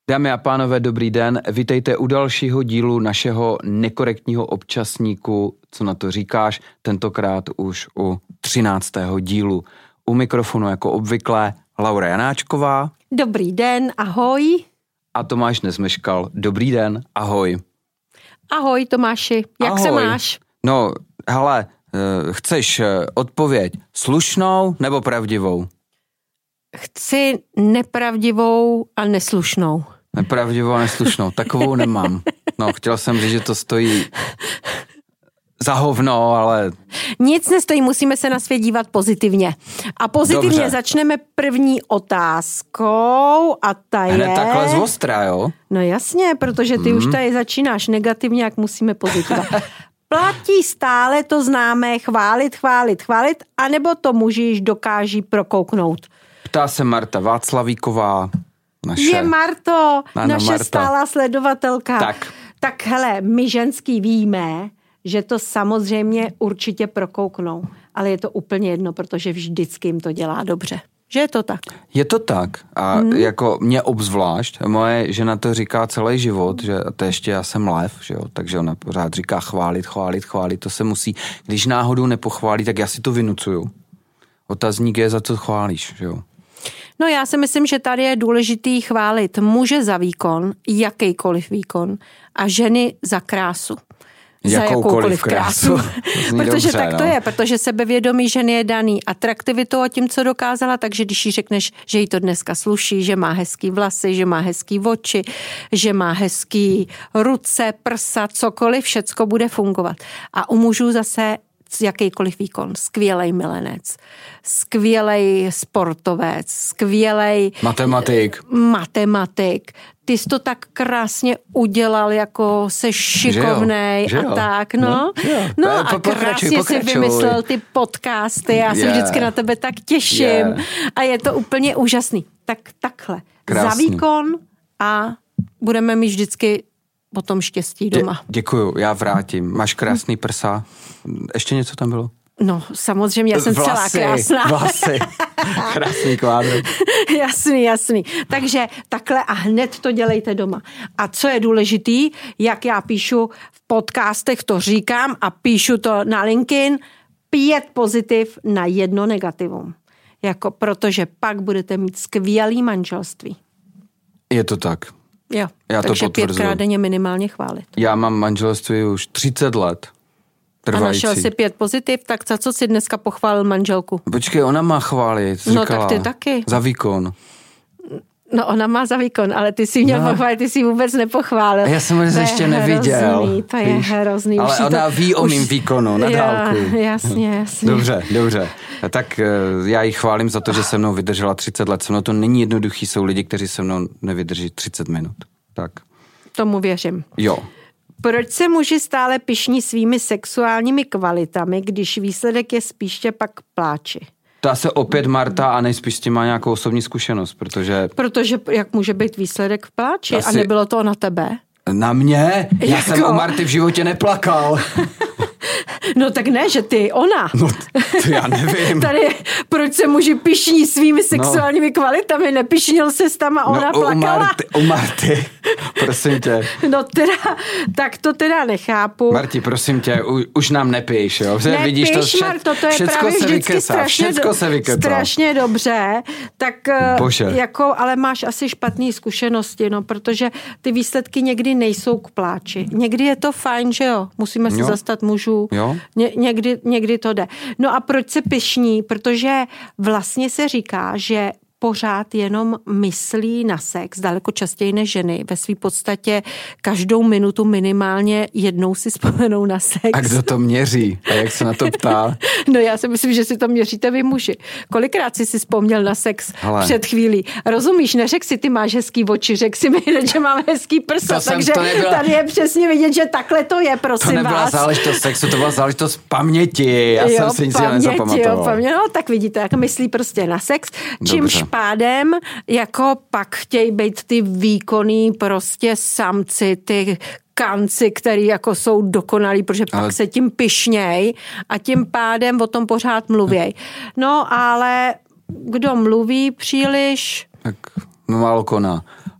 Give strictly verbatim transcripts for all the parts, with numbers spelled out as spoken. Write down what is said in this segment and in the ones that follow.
Dámy a pánové, dobrý den. Vítejte u dalšího dílu našeho nekorektního občasníku. Co na to říkáš? Tentokrát už u třináctého dílu. U mikrofonu jako obvykle Laura Janáčková. Dobrý den, ahoj. A Tomáš Nezmeškal. Dobrý den, ahoj. Ahoj Tomáši, jak ahoj. se máš? No, hele, chceš odpověď slušnou nebo pravdivou? Chci nepravdivou a neslušnou. Nepravdivou a neslušnou, takovou nemám. No, chtěl jsem říct, že to stojí za hovno, ale... Nic nestojí, musíme se na svět dívat pozitivně. A pozitivně Dobře. Začneme první otázkou a ta je... Hned takhle z ostra, jo? No jasně, protože ty mm. už tady začínáš negativně, jak musíme pozitivně. Platí stále to známé chválit, chválit, chválit, anebo to muži již dokáží prokouknout? Ptá se Marta Václavíková. Naše. Je Marto, ano, naše Marta. stálá sledovatelka. Tak. Tak hele, my ženský víme, že to samozřejmě určitě prokouknou, ale je to úplně jedno, protože vždycky jim to dělá dobře. Že je to tak? Je to tak a hmm. jako mě obzvlášť, moje žena to říká celý život, že to ještě já jsem lev, že jo, takže ona pořád říká chválit, chválit, chválit, to se musí, když náhodou nepochválí, tak já si to vynucuju. Otazník je, za co chválíš, že jo. No já si myslím, že tady je důležitý chválit muže za výkon, jakýkoliv výkon, a ženy za krásu. Za jakoukoliv krásu. krásu. Protože dobře, tak to no. je, protože sebevědomí ženy je daný atraktivitou a tím, co dokázala, takže když jí řekneš, že jí to dneska sluší, že má hezký vlasy, že má hezký oči, že má hezký ruce, prsa, cokoliv, všecko bude fungovat. A u mužů zase jakýkoliv výkon, skvělej milenec, skvělej sportovec, skvělej matematik. matematik. Ty jsi to tak krásně udělal, jako se šikovnej že jo, že jo. a tak, no. No, no po, a pokračuj, krásně pokračuj. si vymyslel ty podcasty, já se Yeah. vždycky na tebe tak těším Yeah. a je to úplně úžasný. Tak takhle, Krásný. za výkon a budeme mít vždycky potom štěstí doma. Dě, děkuju, já vrátím. Máš krásný prsa. Ještě něco tam bylo? No, samozřejmě, já jsem vlasy, celá krásná. Vlasy, krásný kvádr. Jasný, jasný. Takže takhle a hned to dělejte doma. A co je důležitý, jak já píšu v podcastech, to říkám a píšu to na LinkedIn, pět pozitiv na jedno negativum. Jako, protože pak budete mít skvělý manželství. Je to tak. Jo, Já to takže potvrzuji. pětkrát denně minimálně chválit. Já mám manželství už třicet let. Trvající. A našel si pět pozitiv, tak za co si dneska pochválil manželku? Počkej, ona má chválit, No říkala. tak ty taky. Za výkon. No ona má za výkon, ale ty si měl no. pochválit, ty si vůbec nepochválil. Já jsem ho ještě neviděl. Hrozný, to je víš? hrozný. Ale ona to, ví o už... mým výkonu na dálku. Jasně, jasně. Dobře, dobře. Tak já ji chválím za to, že se mnou vydržela třicet let. Se mnou to není jednoduchý, jsou lidi, kteří se mnou nevydrží třicet minut. Tak. Tomu věřím. Jo. Proč se muži stále pyšní svými sexuálními kvalitami, když výsledek je spíše pak pláči? To se opět Marta a nejspíš s tím má nějakou osobní zkušenost, protože... Protože jak může být výsledek v pláči? Asi... A nebylo to na tebe? Na mě? Já jako? jsem u Marty v životě neplakal. No tak ne, že ty, ona. No, to já nevím. Tady, proč se muži pyšní svými sexuálními no. kvalitami, nepyšnil se tam a ona no, plakala? U Marty, u Marty, prosím tě. No teda, tak to teda nechápu. Marti, prosím tě, u, už nám nepíš, jo? Nepíš, Vidíš to vše, Marto, to je všecko právě se vždycky vykecá, strašně, všecko se vykecá. strašně dobře, tak Bože. jako, ale máš asi špatné zkušenosti, no, protože ty výsledky někdy nejsou k pláči. Někdy je to fajn, že jo, musíme se jo. zastat mužů. Jo. Ně, někdy, někdy to jde. No a proč se pyšní? Protože vlastně se říká, že pořád jenom myslí na sex, daleko častěji než ženy. Ve své podstatě každou minutu minimálně jednou si vzpomenou na sex. A kdo to měří? A jak se na to ptá? No já si myslím, že si to měříte vy muži. Kolikrát jsi si vzpomněl na sex Hele. před chvílí? Rozumíš, neřek si, ty máš hezký oči, řek si mi, že mám hezký prsa, to takže jsem, nebyla... tady je přesně vidět, že takhle to je, prosím vás. To nebyla vás. záležitost sexu, to byla záležitost paměti. Já jo, jsem si nic nezapamatoval. Jo, paměť, no tak vidíte, jak myslí prostě na sex, čímž Dobře. pádem jako pak chtějí být ty výkonný prostě samci, ty kanci, který jako jsou dokonalí, protože pak ale... se tím pyšněj a tím pádem o tom pořád mluvěj. No ale kdo mluví příliš... Tak no málo koná.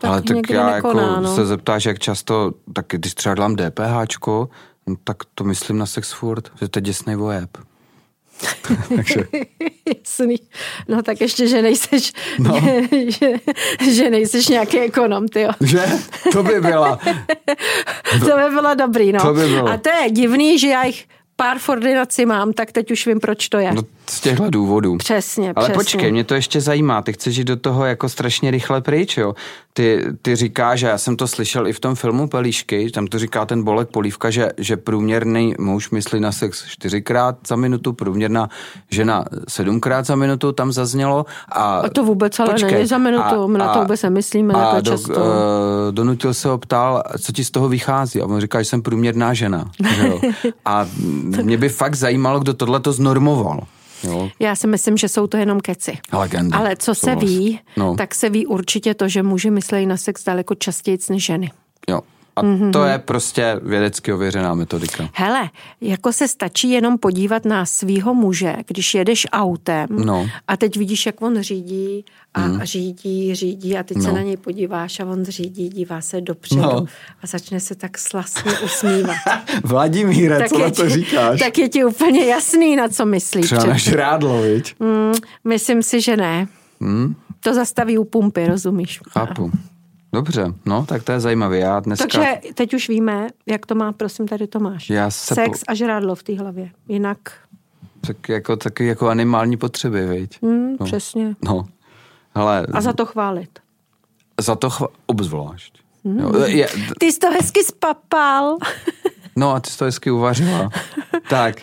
tak ale tak někdy já nekoná, jako no. se zeptáš, jak často, tak když třeba dám DPHčko, no, tak to myslím na sex furt, že to je děsnej vojeb. Takže. Jasný. No tak ještě, že nejseš, no. že, že nejseš nějaký ekonom, tyjo. Že? To by byla. To by bylo dobrý, no. To by bylo. A to je divný, že já jich pár v ordinaci mám, tak teď už vím, proč to je. No z těchto důvodů. Přesně, Ale přesně. počkej, mě to ještě zajímá, ty chceš jít do toho jako strašně rychle pryč, jo. Ty, ty říkáš, že já jsem to slyšel i v tom filmu Pelíšky, tam to říká ten Bolek Polívka, že, že průměrný muž myslí na sex čtyřikrát za minutu, průměrná žena sedmkrát za minutu, tam zaznělo. A, a to vůbec ale počkej, není za minutu, a, my na to vůbec nemyslíme takhle do, často. Uh, donutil se ho ptal, co ti z toho vychází, a on říká, že jsem průměrná žena. Jo. A mě by fakt zajímalo, kdo tohle to znormoval. Jo. Já si myslím, že jsou to jenom keci. Legendy. Ale co se ví, no. tak se ví určitě to, že muži myslejí na sex daleko častěji než ženy. Jo. A mm-hmm. to je prostě vědecky ověřená metodika. Hele, jako se stačí jenom podívat na svýho muže, když jedeš autem no. a teď vidíš, jak on řídí a, mm. a řídí, řídí a teď no. se na něj podíváš a on řídí, dívá se dopředu no. a začne se tak slastně usmívat. Vladimíre, tak co na to říkáš? Tak je ti úplně jasný, na co myslíš. Třeba na žrádlo, viď? Mm, myslím si, že ne. Mm? To zastaví u pumpy, rozumíš? Chápu. Dobře, no, tak to je zajímavé. Já dneska... Takže teď už víme, jak to má, prosím, tady Tomáš. Já se Sex po... a žrádlo v té hlavě. Jinak... Tak jako, taky jako animální potřeby, viď? Mm, no. Přesně. No. Hele, a za to chválit. Za to chválit, obzvlášť. Mm. Jo, je... Ty jsi to hezky spapal. No a ty jsi to hezky uvařila. Tak...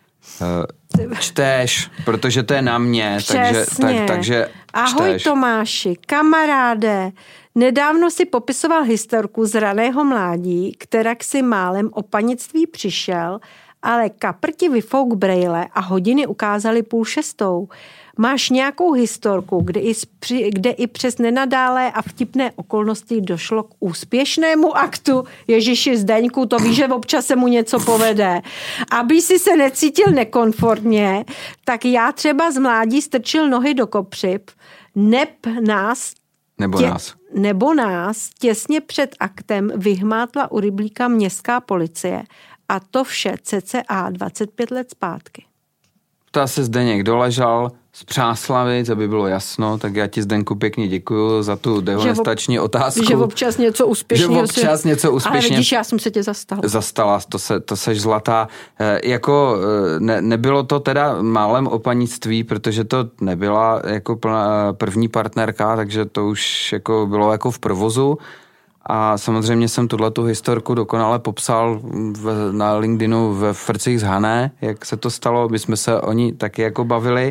Uh, čteš, protože to je na mě, takže, tak, takže Ahoj čteš. Tomáši, kamaráde, nedávno si popisoval historku z raného mládí, kterak si málem o panictví přišel, ale kapr ti vyfouk brejle a hodiny ukázaly půl šestou. Máš nějakou historku, kde i, při, kde i přes nenadálé a vtipné okolnosti došlo k úspěšnému aktu? Ježiši, Zdeňku, to víš, že občas se mu něco povede. Aby si se necítil nekomfortně, tak já třeba z mládí strčil nohy do kopřiv, neb nás Nebo tě, nás. Nebo nás těsně před aktem vyhmátla u Ryblíka městská policie. A to vše cca dvacet pět let zpátky. To se Zdeněk doležal z Přáslavic, aby bylo jasno, tak já ti, Zdenku, pěkně děkuju za tu dehonestační otázku. Že občas něco úspěšného. Že občas si... něco úspěšně. Ale vidíš, já jsem se tě zastala. Zastala, to, se, to seš zlatá. E, jako ne, nebylo to teda málem o panictví, protože to nebyla jako plná, první partnerka, takže to už jako bylo jako v provozu. A samozřejmě jsem tuhletu historku dokonale popsal v, na LinkedInu ve Frcích z Hané, jak se to stalo, my jsme se o ní taky jako bavili.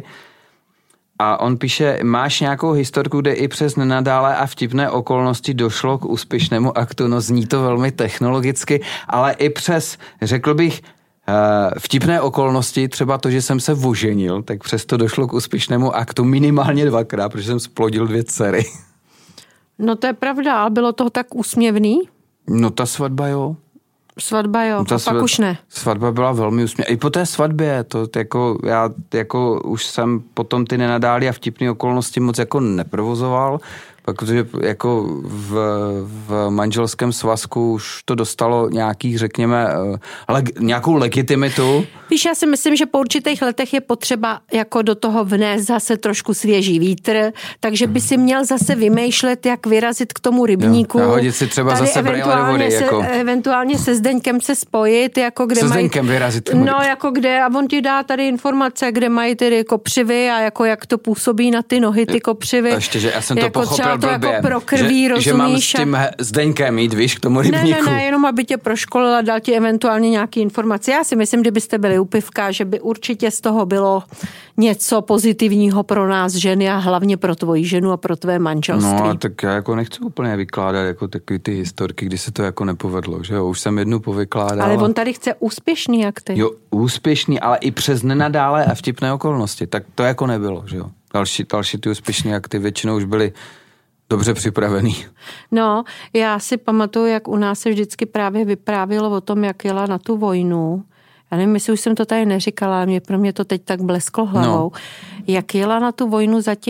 A on píše, máš nějakou historku, kde i přes nenadálé a vtipné okolnosti došlo k úspěšnému aktu, no zní to velmi technologicky, ale i přes, řekl bych, vtipné okolnosti, třeba to, že jsem se oženil, tak přesto došlo k úspěšnému aktu minimálně dvakrát, protože jsem splodil dvě dcery. No to je pravda, ale bylo to tak úsměvný? No ta svatba jo. Svatba jo, ta a svat, pak už ne. Svatba byla velmi úsměvná. I po té svatbě, to jako, já jako už jsem potom ty nenadálí a vtipné okolnosti moc jako neprovozoval, protože jako v, v manželském svazku už to dostalo nějaký, řekněme, leg, nějakou legitimitu. Víš, já si myslím, že po určitých letech je potřeba jako do toho vnést zase trošku svěží vítr, takže by si měl zase vymýšlet, jak vyrazit k tomu rybníku. Jo, a hodit si třeba tady zase brejle do vody. Se, jako... Eventuálně se Zdeňkem se spojit, jako kde se mají... Zdeňkem vyrazit. No, jako kde, a on ti dá tady informace, kde mají ty kopřivy a jako jak to působí na ty nohy, ty kopřivy. Ještě, že já jsem to jako pochopil to blbě, jako pro krví, že, rozumíš? že mám s tím Zdeňkem jít, víš, k tomu rybníku. Ne, ne, ne, jenom aby tě proškolil a dal ti eventuálně nějaký informace. Já si myslím, kdybyste byli u pivka, že by určitě z toho bylo něco pozitivního pro nás ženy a hlavně pro tvoji ženu a pro tvé manželství. No, ale tak já jako nechci úplně vykládat jako takový ty historky, kdy se to jako nepovedlo, že jo? Už jsem jednu povykládal. Ale on tady chce úspěšný, jak ty. Jo, úspěšný, ale i přes nenadálé a vtipné okolnosti. Tak to jako nebylo, že jo? Další, další ty úspěšné akty většinou už byly dobře připravený. No, já si pamatuju, jak u nás se vždycky právě vyprávělo o tom, jak jela na tu vojnu. Já nevím, jestli už jsem to tady neříkala, mě pro mě to teď tak blesklo hlavou. No. Jak jela na tu vojnu za tím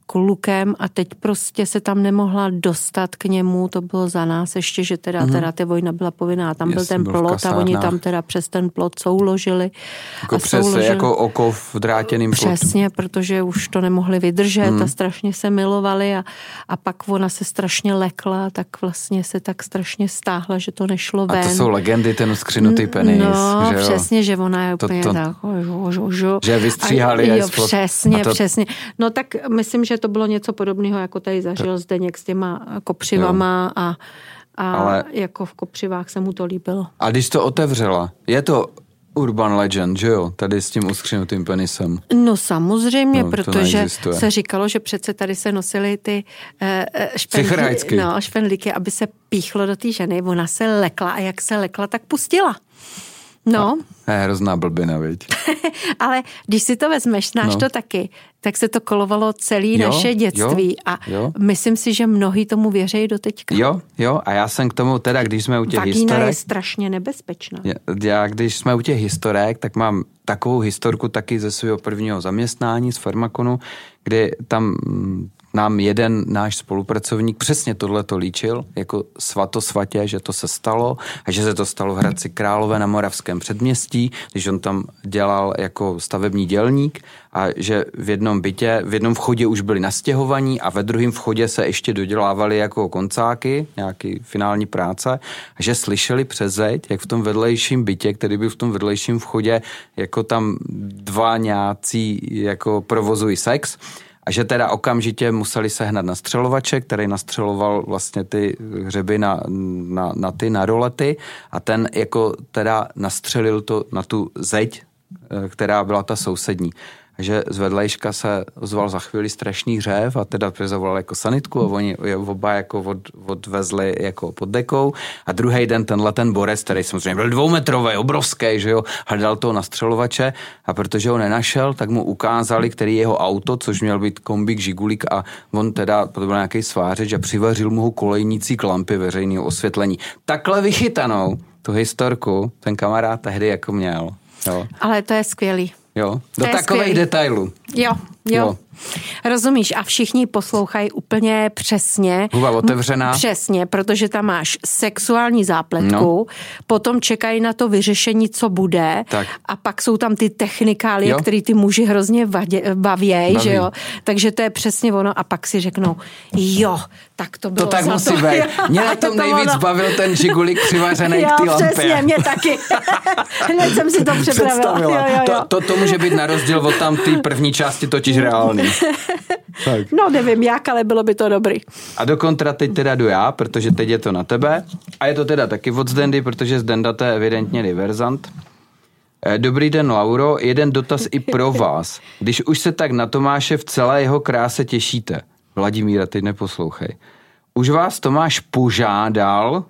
klukem a teď prostě se tam nemohla dostat k němu, to bylo za nás ještě, že teda, mm-hmm. teda ta vojna byla povinná, tam byl ten byl plot a oni tam teda přes ten plot souložili. Jako a přes souložili. Jako oko v drátěným plotu. Přesně, protože už to nemohli vydržet mm. a strašně se milovali a, a pak ona se strašně lekla, tak vlastně se tak strašně stáhla, že to nešlo ven. A to jsou legendy, ten skřinutý penis. No, že jo? přesně, že ona je úplně to, to, tak. Žo, žo, žo. Že vystříhali. A, jo, přesně, to... přesně. No tak myslím, že to bylo něco podobného, jako tady zažil to... Zdeněk s těma kopřivama a, a Ale... jako v kopřivách se mu to líbilo. A když to otevřela, je to urban legend, že jo? Tady s tím uskřinutým penisem. No samozřejmě, no, protože neexistuje. Se říkalo, že přece tady se nosily ty uh, špendlíky, no, špendlíky, aby se píchlo do té ženy. Ona se lekla a jak se lekla, tak pustila. No. Je hrozná blbina, viď? Ale když si to vezmeš, znáš no. to taky, tak se to kolovalo celé naše dětství jo, a jo. myslím si, že mnohý tomu věří do teďka. Jo, jo, a já jsem k tomu teda, když jsme u těch Vagína historek... je strašně nebezpečná. Já, já, když jsme u těch historek, tak mám takovou historku taky ze svého prvního zaměstnání z Farmakonu, kdy tam nám jeden náš spolupracovník přesně tohleto líčil, jako svatosvatě, že to se stalo a že se to stalo v Hradci Králové na Moravském předměstí, když on tam dělal jako stavební dělník a že v jednom bytě, v jednom vchodě už byli nastěhovaní a ve druhém vchodě se ještě dodělávali jako koncáky, nějaký finální práce a že slyšeli přes zeď, jak v tom vedlejším bytě, který byl v tom vedlejším vchodě, jako tam dva nějací jako provozují sex. A že teda okamžitě museli sehnat nastřelovače, který nastřeloval vlastně ty hřeby na, na, na ty, na rolety a ten jako teda nastřelil to na tu zeď, která byla ta sousední. Že z vedlejška se ozval za chvíli strašný hřev a teda zavolal jako sanitku a oni je oba jako od, odvezli jako pod dekou a druhý den tenhle ten borec, který samozřejmě byl dvoumetrový, obrovský, že jo, hledal toho nastřelovače a protože ho nenašel, tak mu ukázali, který jeho auto, což měl být kombík Žigulík a on teda, to byl nějaký svářeč a přivařil mu ho kolejnící k lampy veřejného osvětlení. Takhle vychytanou tu historku ten kamarád tehdy jako měl. Jo. Ale to je skvělý. Jo, do takových detailů. Jo, jo, jo. Rozumíš, a všichni poslouchají úplně přesně. Huba otevřená. Přesně, protože tam máš sexuální zápletku, no. Potom čekají na to vyřešení, co bude tak. A pak jsou tam ty technikálie, které ty muži hrozně vadě, bavěj, Baví. Že jo. Takže to je přesně ono a pak si řeknou, jo, tak to bylo to tak za musí to. být. Mě na tom nejvíc ono. Bavil ten žigulík přivařený k ty lampě. Jo, přesně, mě taky. Hned jsem si to připravila. Jo, jo, jo. To, to, to může být na rozdíl od tam té první části totiž reálný. Tak. No nevím jak, ale bylo by to dobrý. A do kontra teď teda jdu já, protože teď je to na tebe. A je to teda taky od Zdendy, protože Zdenda to je evidentně diverzant. Dobrý den, Lauro. Jeden dotaz i pro vás. Když už se tak na Tomáše v celé jeho kráse těšíte. Vladimíra, teď neposlouchej. Už vás Tomáš požádal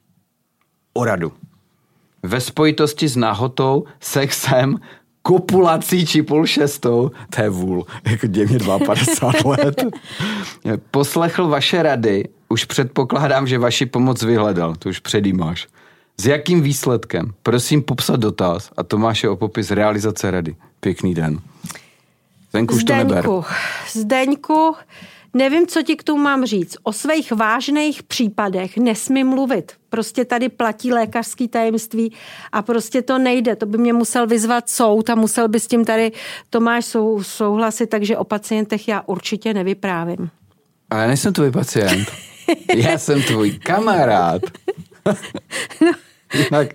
o radu. Ve spojitosti s nahotou, sexem, kopulací či půl šestou, to je vůl, jako dě mě padesát dva let. Poslechl vaše rady, už předpokládám, že vaši pomoc vyhledal, to už předjímáš. S jakým výsledkem? Prosím popsat dotaz a Tomáše o popis realizace rady. Pěkný den. Zdenku, už to neber. Zdeňku, nevím, co ti k tomu mám říct. O svých vážných případech nesmím mluvit. Prostě tady platí lékařský tajemství a prostě to nejde. To by mě musel vyzvat soud a musel by s tím tady Tomáš sou, souhlasit, takže o pacientech já určitě nevyprávím. Ale já nejsem tvůj pacient. Já jsem tvůj kamarád. No. Jinak...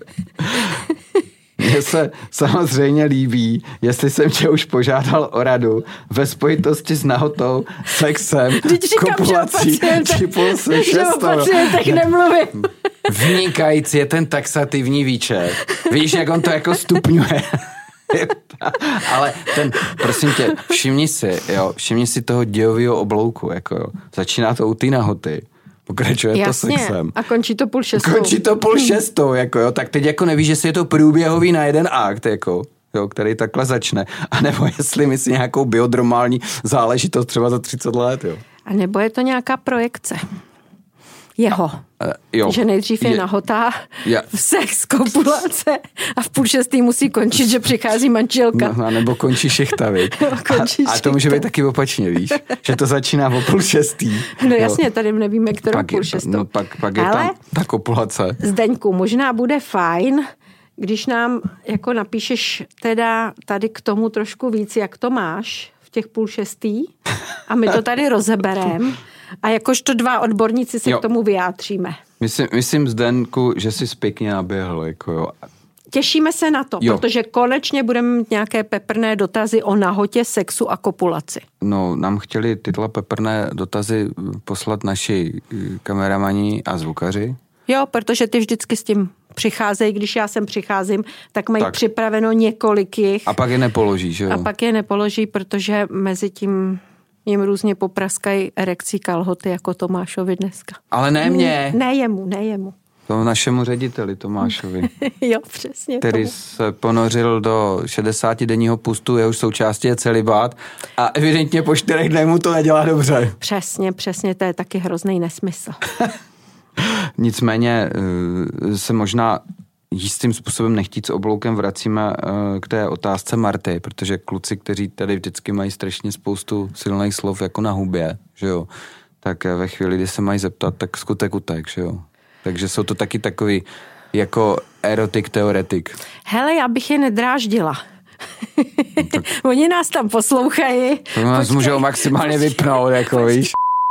Mně se samozřejmě líbí, jestli jsem tě už požádal o radu ve spojitosti s nahotou, sexem, kopulací, či půl se šestou. O pacientech nemluvím. Vynikající je ten taxativní výčet. Víš, jak on to jako stupňuje. Ale ten, prosím tě, všimni si, jo, všimni si toho dějového oblouku, jako jo. Začíná to u té nahoty. Pokračuje Jasně, to sexem. A končí to půl šestou. Končí to půl šestou, jako jo. Tak teď jako nevíš, jestli je to průběhový na jeden akt, jako, jo, který takhle začne. A nebo jestli myslí nějakou biodromální záležitost třeba za třicet let, jo. A nebo je to nějaká projekce. Jeho. Uh, jo. Že nejdřív je, je nahotá, je. Sex, kopulace a v půl šestý musí končit, že přichází manželka. No, nebo končí šichta, viď? končí a, a to může být taky opačně, víš? Že to začíná o půl šestý. No jasně, tady nevíme, kterou pak půl je, šestou. No pak, pak je Ale tam ta kopulace. Zdeňku, možná bude fajn, když nám jako napíšeš teda tady k tomu trošku víc, jak to máš v těch půl šestý a my to tady rozeberem a jakožto dva odborníci se jo. k tomu vyjádříme. Myslím, myslím Zdenku, že jsi pěkně naběhl, jako jo. Těšíme se na to, jo. protože konečně budeme mít nějaké peprné dotazy o nahotě, sexu a kopulaci. No, nám chtěli tyhle peprné dotazy poslat naši kameramani a zvukaři. Jo, protože ty vždycky s tím přicházejí, když já sem přicházím, tak mají tak. připraveno několik jich. A pak je nepoloží, že jo? A pak je nepoloží, protože mezi tím jim různě popraskají erekcí kalhoty, jako Tomášovi dneska. Ale ne mě. Ne jemu, ne jemu. To našemu řediteli Tomášovi. Jo, přesně. Který tomu. se ponořil do šedesátidenního pustu, jehož součástí je celibát a evidentně po čtyřech dnech mu to nedělá dobře. Přesně, přesně, to je taky hrozný nesmysl. Nicméně se možná jistým způsobem nechtít s obloukem vracíme k té otázce Marty, protože kluci, kteří tady vždycky mají strašně spoustu silných slov jako na hubě, že jo, tak ve chvíli, kdy se mají zeptat, tak skutek utek, že jo. Takže jsou to taky takový jako erotik teoretik. Hele, já bych je nedráždila. No, tak... Oni nás tam poslouchají. To nás můžou maximálně vypnout, jako víš.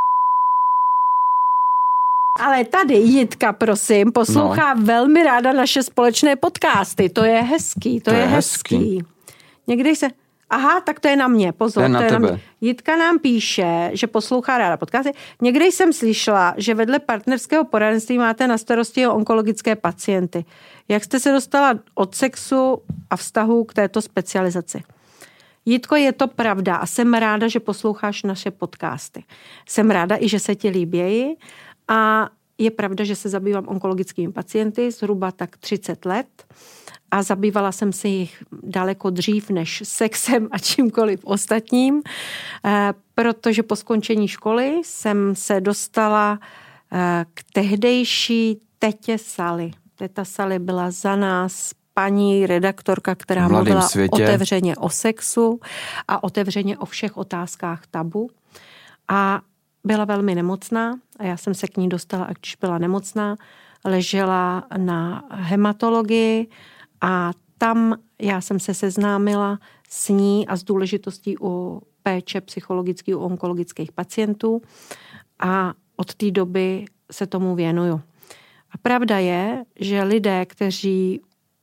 Ale tady Jitka, prosím, poslouchá no. velmi ráda naše společné podcasty. To je hezký, to, to je, je hezký. hezký. Někdy se... Aha, tak to je na mě, pozor. To je na, to je tebe. na mě. Jitka nám píše, že poslouchá ráda podcasty. Někdy jsem slyšela, že vedle partnerského poradenství máte na starosti o onkologické pacienty. Jak jste se dostala od sexu a vztahu k této specializaci? Jitko, je to pravda a jsem ráda, že posloucháš naše podcasty. Jsem ráda i, že se ti líbějí a je pravda, že se zabývám onkologickými pacienty zhruba tak třicet let a zabývala jsem se jich daleko dřív než sexem a čímkoliv ostatním, protože po skončení školy jsem se dostala k tehdejší tetě Sally. Teta Sally byla za nás paní redaktorka, která mluvila světě. otevřeně o sexu a otevřeně o všech otázkách tabu. A byla velmi nemocná a já jsem se k ní dostala, a když byla nemocná, ležela na hematologii a tam já jsem se seznámila s ní a s důležitostí u péče psychologických u onkologických pacientů a od té doby se tomu věnuju. A pravda je, že lidé, kteří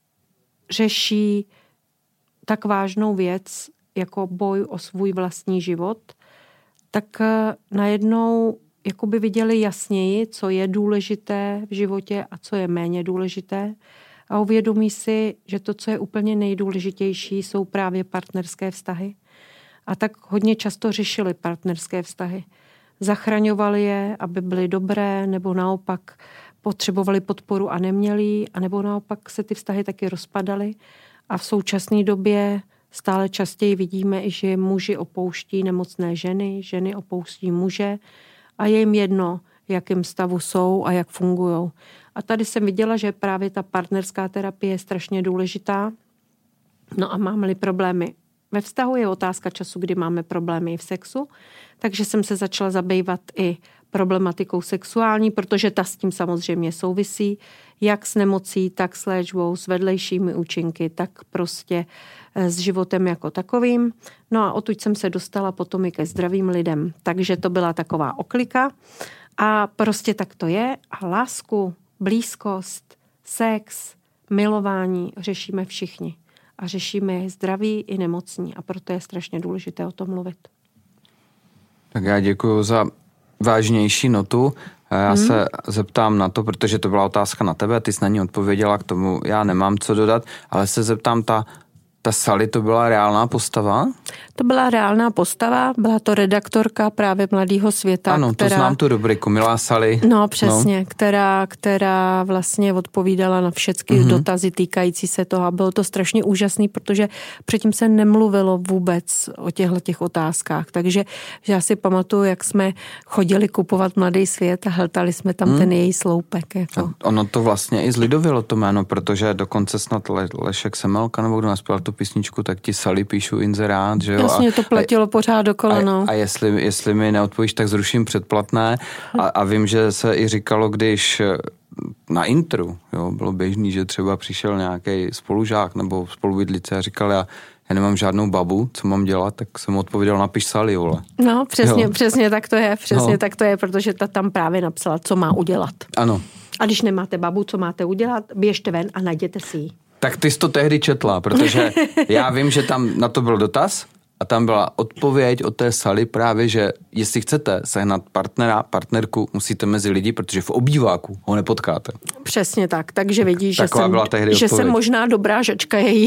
řeší tak vážnou věc jako boj o svůj vlastní život, tak najednou jakoby viděli jasněji, co je důležité v životě a co je méně důležité. A uvědomí si, že to, co je úplně nejdůležitější, jsou právě partnerské vztahy. A tak hodně často řešili partnerské vztahy. Zachraňovali je, aby byly dobré, nebo naopak potřebovali podporu a neměli, a nebo naopak se ty vztahy taky rozpadaly. A v současné době stále častěji vidíme i, že muži opouští nemocné ženy, ženy opouští muže a je jim jedno, jakým stavu jsou a jak fungují. A tady jsem viděla, že právě ta partnerská terapie je strašně důležitá. No a máme-li problémy ve vztahu, je otázka času, kdy máme problémy i v sexu. Takže jsem se začala zabývat i problematikou sexuální, protože ta s tím samozřejmě souvisí, jak s nemocí, tak s léčbou, s vedlejšími účinky, tak prostě s životem jako takovým. No a odtud jsem se dostala potom i ke zdravým lidem. Takže to byla taková oklika a prostě tak to je. A lásku, blízkost, sex, milování řešíme všichni. A řešíme je zdraví i nemocní. A proto je strašně důležité o tom mluvit. Tak já děkuju za vážnější notu. Já hmm. se zeptám na to, protože to byla otázka na tebe, ty jsi na ní odpověděla, k tomu já nemám co dodat, ale se zeptám ta ta Sally to byla reálná postava? To byla reálná postava, byla to redaktorka právě Mladého světa. Ano, která, to znám tu rubriku, milá Sally. No přesně, no. Která, která vlastně odpovídala na všechny mm-hmm. dotazy týkající se toho a bylo to strašně úžasný, protože předtím se nemluvilo vůbec o těchto těch otázkách, takže já si pamatuju, jak jsme chodili kupovat Mladý svět a hltali jsme tam mm. ten její sloupek. Jako. Ono to vlastně i zlidovilo to jméno, protože dokonce snad Le, Lešek Semelka, nebo kdo naspěl tu písničku, tak ti Sally píšu inzerát, že jo? Jasně, to platilo a, pořád dokola, no. A, a jestli, jestli mi neodpovíš, tak zruším předplatné. A, a vím, že se i říkalo, když na intru, jo, bylo běžný, že třeba přišel nějaký spolužák nebo spolubydlice a říkal, já, já nemám žádnou babu, co mám dělat, tak jsem mu odpověděl, napiš Sally, vole. No, přesně, jo. přesně tak to je, přesně no. tak to je, protože ta tam právě napsala, co má udělat. Ano. A když nemáte babu, co máte udělat, běžte ven a najděte si ji. Tak ty jsi to tehdy četla, protože já vím, že tam na to byl dotaz a tam byla odpověď od té Sally právě, že jestli chcete sehnat partnera, partnerku, musíte mezi lidi, protože v obýváku ho nepotkáte. Přesně tak, takže vidíš, že jsem, že jsem možná dobrá žačka její.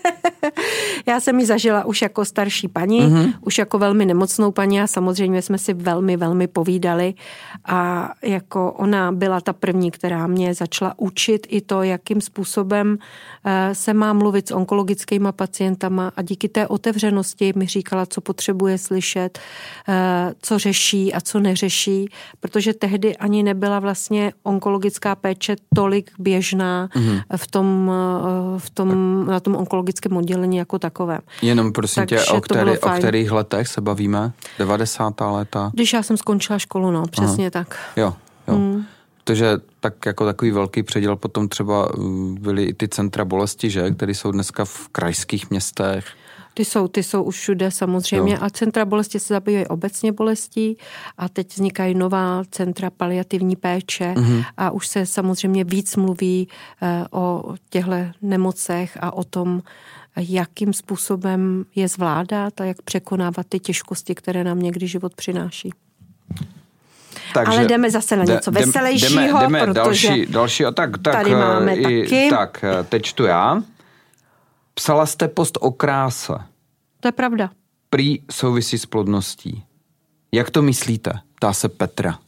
Já jsem ji zažila už jako starší paní, mm-hmm. už jako velmi nemocnou paní a samozřejmě jsme si velmi, velmi povídali a jako ona byla ta první, která mě začala učit i to, jakým způsobem se má mluvit s onkologickýma pacientama a díky té otevřenosti mi říkala, co potřebuje slyšet, co řeší a co neřeší, protože tehdy ani nebyla vlastně onkologická péče tolik běžná mm-hmm. v tom, v tom, na tom onkologickém oddělení jako takovém. Jenom prosím tě, o, který, o kterých letech se bavíme? devadesátá léta? Když já jsem skončila školu, no, přesně Aha. tak. Jo, jo. Hmm. Protože tak jako takový velký předěl potom třeba byly i ty centra bolesti, že? Které jsou dneska v krajských městech. Ty jsou, ty jsou už všude samozřejmě jo. A centra bolesti se zabývají obecně bolestí a teď vznikají nová centra paliativní péče mm-hmm. a už se samozřejmě víc mluví eh, o těchto nemocech a o tom, jakým způsobem je zvládat a jak překonávat ty těžkosti, které nám někdy život přináší. Takže ale jdeme zase na něco jdem, veselějšího, jdeme, jdeme protože další, další a tak, tak, tady máme i, taky. Tak, teď čtu já. Psala jste post o kráse. To je pravda. Prý souvisí s plodností. Jak to myslíte? Ptá se Petra.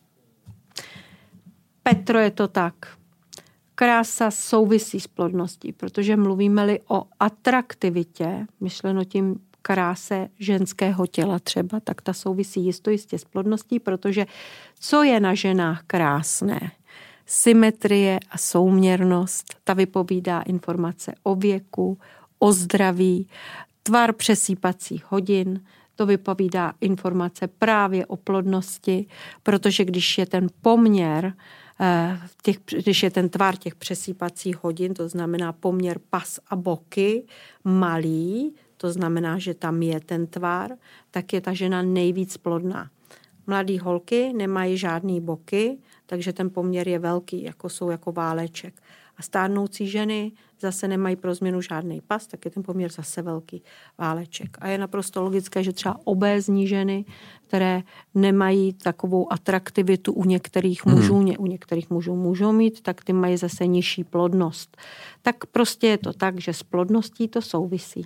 Petro, je to tak. Krása souvisí s plodností, protože mluvíme-li o atraktivitě, myšleno tím kráse ženského těla třeba, tak ta souvisí jistojistě s plodností, protože co je na ženách krásné? Symetrie a souměrnost, ta vypovídá informace o věku, o zdraví, tvar přesýpacích hodin, to vypovídá informace právě o plodnosti, protože když je ten poměr, těch, když je ten tvar těch přesýpacích hodin, to znamená poměr pas a boky malý, to znamená, že tam je ten tvar, tak je ta žena nejvíc plodná. Mladý holky nemají žádný boky, takže ten poměr je velký, jako jsou jako váleček. A stárnoucí ženy zase nemají pro změnu žádný pas, tak je ten poměr zase velký váleček. A je naprosto logické, že třeba obézní ženy, které nemají takovou atraktivitu u některých mužů, hmm. u některých mužů můžou mít, tak ty mají zase nižší plodnost. Tak prostě je to tak, že s plodností to souvisí.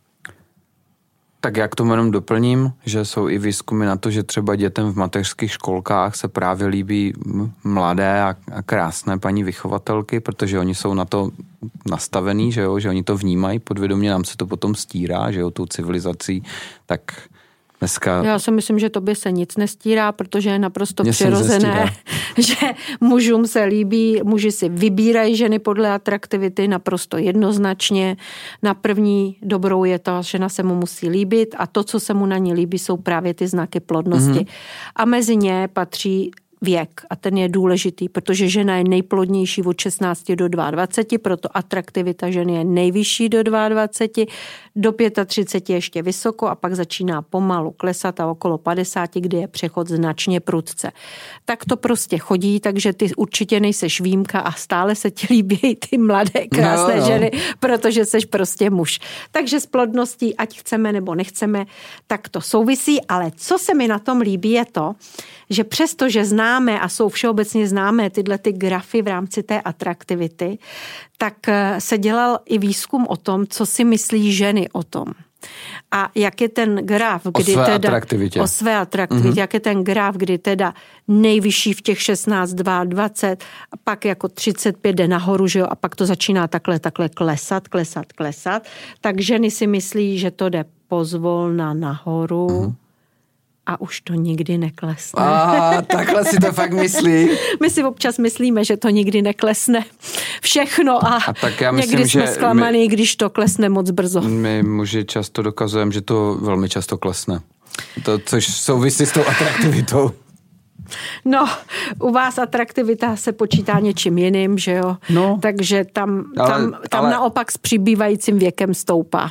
Tak já k tomu jenom doplním, že jsou i výzkumy na to, že třeba dětem v mateřských školkách se právě líbí mladé a krásné paní vychovatelky, protože oni jsou na to nastavený, že jo, že oni to vnímají podvědomě, nám se to potom stírá, že jo, tou civilizací, tak dneska... Já si myslím, že tobě se nic nestírá, protože je naprosto přirozené, že mužům se líbí, muži si vybírají ženy podle atraktivity naprosto jednoznačně. Na první dobrou je to, žena se mu musí líbit a to, co se mu na ní líbí, jsou právě ty znaky plodnosti. Mm-hmm. A mezi ně patří věk a ten je důležitý, protože žena je nejplodnější od šestnácti do dvaceti dvou, proto atraktivita ženy je nejvyšší do dvaceti dvou, do třiceti pěti ještě vysoko a pak začíná pomalu klesat a okolo padesáti, kdy je přechod značně prudce. Tak to prostě chodí, takže ty určitě nejseš výjimka a stále se ti líbí ty mladé, krásné no, no. ženy, protože seš prostě muž. Takže s plodností, ať chceme nebo nechceme, tak to souvisí, ale co se mi na tom líbí je to, že přesto, že znám známé a jsou všeobecně známé tyhle ty grafy v rámci té atraktivity, tak se dělal i výzkum o tom, co si myslí ženy o tom. A jak je ten graf, kdy o své teda atraktivitě. o své atraktivitě, mm-hmm. jak je ten graf, kdy teda nejvyšší v těch šestnáct, dvacet dva, a pak jako třicet pět jde nahoru, že jo, a pak to začíná takhle, takhle klesat, klesat, klesat, tak ženy si myslí, že to jde pozvolna nahoru, mm-hmm. a už to nikdy neklesne. A takhle si to fakt myslí. My si občas myslíme, že to nikdy neklesne. Všechno a, a tak já myslím, někdy jsme zklamaný, my, když to klesne moc brzo. My muži často dokazujeme, že to velmi často klesne. To, což souvisí s tou atraktivitou. No, u vás atraktivita se počítá něčím jiným, že jo? No, takže tam, ale, tam, tam ale, naopak s přibývajícím věkem stoupá.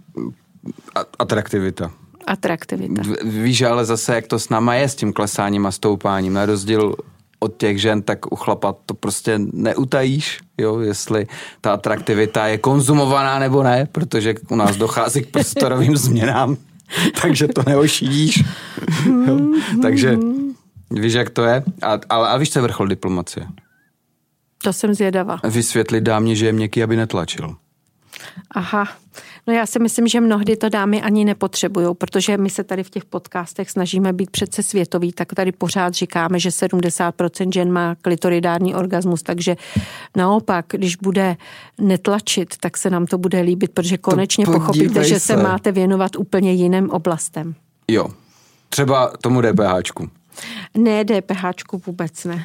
Atraktivita. Atraktivita. Víš, ale zase, jak to s náma je s tím klesáním a stoupáním, na rozdíl od těch žen, tak u chlapa to prostě neutajíš, jo, jestli ta atraktivita je konzumovaná nebo ne, protože u nás dochází k prostorovým změnám, takže to neošidíš. Jo. Takže víš, jak to je, a, ale a víš, co je vrchol diplomacie? To jsem zvědavá. Vysvětlit dámě, že je měkký, aby netlačil. Aha, no já si myslím, že mnohdy to dámy ani nepotřebujou, protože my se tady v těch podcastech snažíme být přece světový, tak tady pořád říkáme, že sedmdesát procent žen má klitoridární orgasmus, takže naopak, když bude netlačit, tak se nám to bude líbit, protože konečně pochopíte, že se máte věnovat úplně jiným oblastem. Jo, třeba tomu DPHčku. Ne, DPHčku vůbec ne.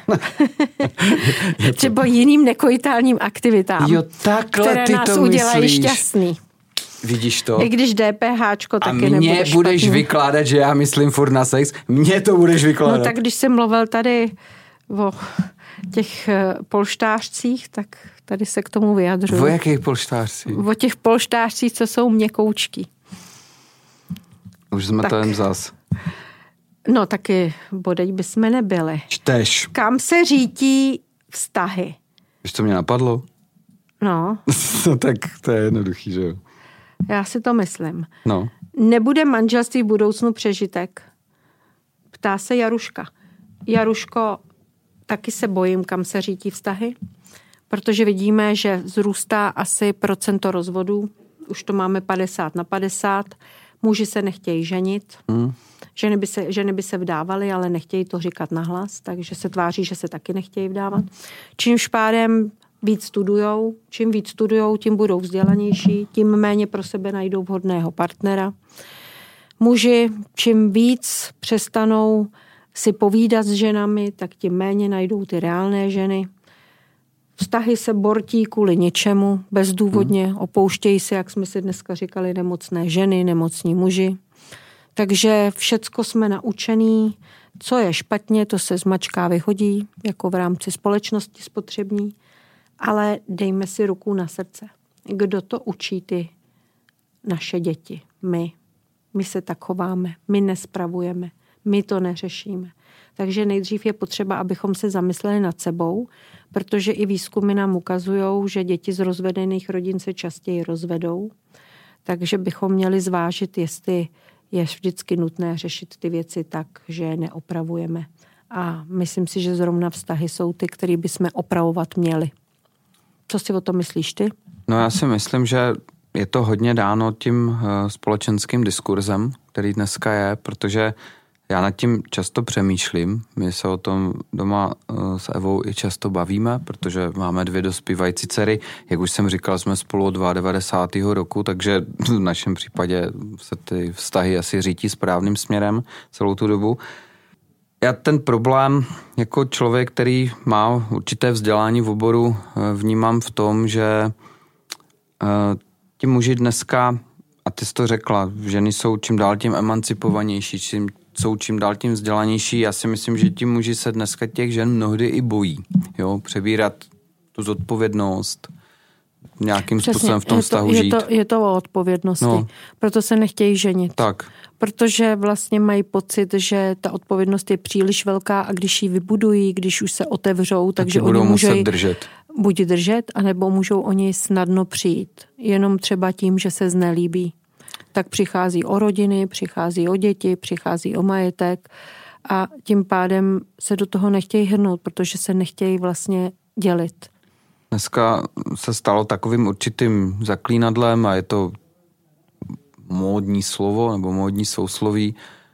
Třeba jiným nekojitálním aktivitám, jo, takhle které ty nás to udělají myslíš. Vidíš Vidíš to? I když DPHčko taky nebude špatný. A mě budeš špatný. vykládat, že já myslím furt na sex? Mně to budeš vykládat. No tak když jsem mluvil tady o těch polštářcích, tak tady se k tomu vyjadřuju. O jakých polštářcích? O těch polštářcích, co jsou měkoučky. Už jsme tak. Tam zas. No taky bodeď bychom nebyli. Čteš. Kam se řítí vztahy? Víš, co mě napadlo? No. No tak to je jednoduchý, že jo? Já si to myslím. No. Nebude manželství v budoucnu přežitek? Ptá se Jaruška. Jaruško, taky se bojím, kam se řítí vztahy, protože vidíme, že vzrůstá asi procento rozvodů. Už to máme padesát na padesát. Muži se nechtějí ženit. Mm. Ženy by se, ženy by se vdávaly, ale nechtějí to říkat nahlas, takže se tváří, že se taky nechtějí vdávat. Čímž pádem víc studujou, čím víc studujou, tím budou vzdělanější, tím méně pro sebe najdou vhodného partnera. Muži, čím víc přestanou si povídat s ženami, tak tím méně najdou ty reálné ženy. Vztahy se bortí kvůli něčemu, bezdůvodně, hmm. opouštějí se, jak jsme si dneska říkali, nemocné ženy, nemocní muži. Takže všecko jsme naučený, co je špatně, to se zmačká vyhodí, jako v rámci společnosti spotřební, ale dejme si ruku na srdce. Kdo to učí ty naše děti? My. My se tak chováme, my nespravujeme, my to neřešíme. Takže nejdřív je potřeba, abychom se zamysleli nad sebou, protože i výzkumy nám ukazují, že děti z rozvedených rodin se častěji rozvedou, takže bychom měli zvážit, jestli je vždycky nutné řešit ty věci tak, že neopravujeme. A myslím si, že zrovna vztahy jsou ty, které bychom opravovat měli. Co si o tom myslíš ty? No já si myslím, že je to hodně dáno tím společenským diskurzem, který dneska je, protože já nad tím často přemýšlím. My se o tom doma s Evou i často bavíme, protože máme dvě dospívající dcery. Jak už jsem říkal, jsme spolu od devadesátého druhého roku, takže v našem případě se ty vztahy asi řítí správným směrem celou tu dobu. Já ten problém jako člověk, který má určité vzdělání v oboru, vnímám v tom, že ti muži dneska, a ty jsi to řekla, ženy jsou čím dál tím emancipovanější, čím jsou čím dál tím vzdělanější. Já si myslím, že ti muži se dneska těch žen mnohdy i bojí. Jo? Přebírat tu zodpovědnost, nějakým Přesně, způsobem v tom je to, vztahu je žít. To, je to o odpovědnosti. No. Proto se nechtějí ženit. Tak. Protože vlastně mají pocit, že ta odpovědnost je příliš velká a když ji vybudují, když už se otevřou, takže oni můžou držet. buď držet, anebo můžou oni snadno přijít. Jenom třeba tím, že se znelíbí. Tak přichází o rodiny, přichází o děti, přichází o majetek a tím pádem se do toho nechtějí hrnout, protože se nechtějí vlastně dělit. Dneska se stalo takovým určitým zaklínadlem a je to módní slovo nebo módní sousloví,